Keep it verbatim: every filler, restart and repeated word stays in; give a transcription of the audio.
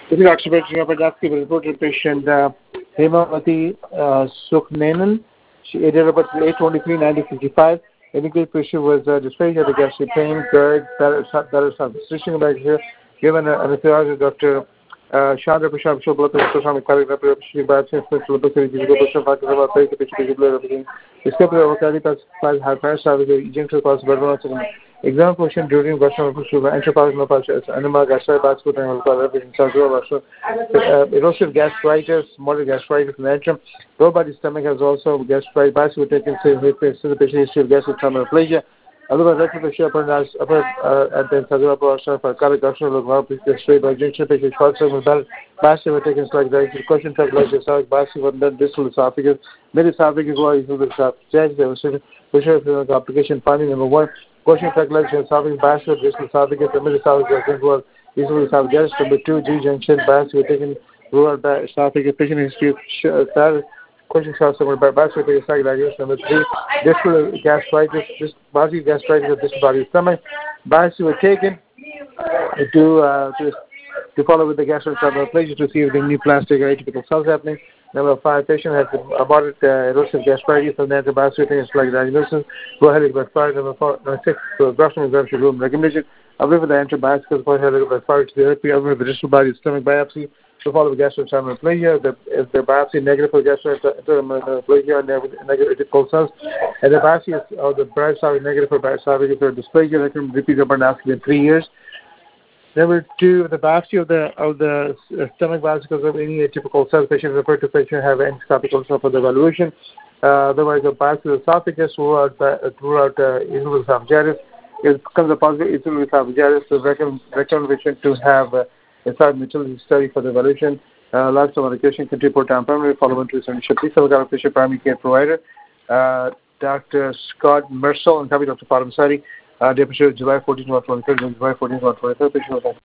This is Doctor Bajapati with reported patient uh, Hemavati uh, Sukhnanan. She date of birth eight twenty-three nineteen fifty-five. Indicated patient was uh, dysphagia of the gastric pain, GERD, that is substitution back here. Given an anesthesiologist, Doctor uh, Chandra Prashad Shobla, Prashad Cardiac Representative, Biopsy, Inspector, Local, Digital, Prashad, Factor, about Pay, the patient, the discovery of cardiac five hyperstability, ejection cause, burden, exam question during Russian anthropological animal gastric vascular erosive gastritis, moderate gastritis, and antrum. Lower body stomach has also gastritis, bicycle taken the patient history of gastric tracheoplasia. Otherwise, rectal pressure upper upper at the Sadhura portion for cardiac gastric look straight by junction patient short segment ballot, bicycle taken like that. Question track like the stomach, bicycle then distal esophagus, mid esophagus, or is the esophagus. Pressure application finding number one. Question calculation, esophagus, bicycle, distal esophagus, the mid esophagus, well, easily esophagus. Number two, G junction, bicycle taken rural esophagus, patient history of question short somewhere by bicycle esophagus. Number three, distal gastritis, this body gastritis of distal body stomach. Bicycle taken to uh, to to follow with the gastroenterology to see if the new plastic or atypical cells happening. Number five, patient has a moderate uh, erosive gastritis and antibiotic is like diagnosis. Go ahead with five. Number four, number six, so gastroenterology room recommendation. I'll live with the antibiotics. Go ahead with five to therapy. I'll live with the distal body stomach biopsy to follow with gastroenterology. The if the biopsy negative for gastroenterology and negative atypical cells, and the biopsy is or the biopsy negative for biopsy or dysplasia, that can repeat the biopsy in three years. Number two, the biopsy of the of the stomach vesicles of any atypical cell patient referred to patient have endoscopic ultrasound for the evaluation. Uh, otherwise, the biopsy of the esophagus throughout throughout uh, inguinal esophagitis. It becomes a positive inguinal esophagitis. The recommendation to have uh, a side utility study for the evaluation. Uh, lifestyle medication can report down primary follow-up to seventy. Please have a patient primary care provider. Uh, Doctor Scott Mercel and copy Doctor Padam Sari. Uh, July fourteenth, July fourteenth, July fourteenth,